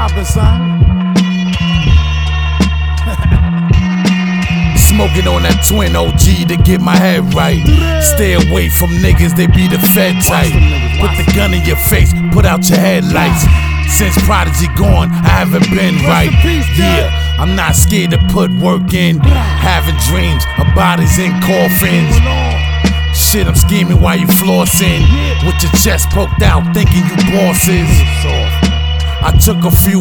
poppin', son? Smoking on that twin OG to get my head right. Stay away from niggas, they be the Fed type. Put the gun in your face, put out your headlights. Since Prodigy gone, I haven't been right. Yeah, I'm not scared to put work in. Having dreams of bodies in coffins. Shit, I'm scheming while you flossing. With your chest poked out, thinking you bosses. I took a few